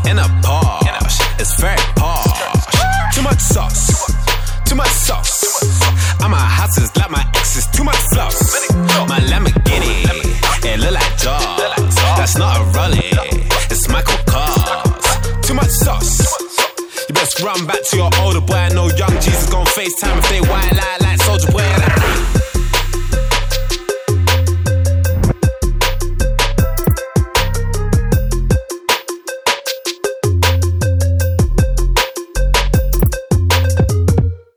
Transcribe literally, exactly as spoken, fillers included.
in a Porsche. It's very posh. Too much sauce. Too much sauce. I'm a houses like my exes. Too much floss. My Lamborghini, it look like Jaws. That's not a Rollie, it's Michael Kors. Too much sauce. You best run back to your older boy. I know young Jesus gon' FaceTime if they white lie like Soulja Boy.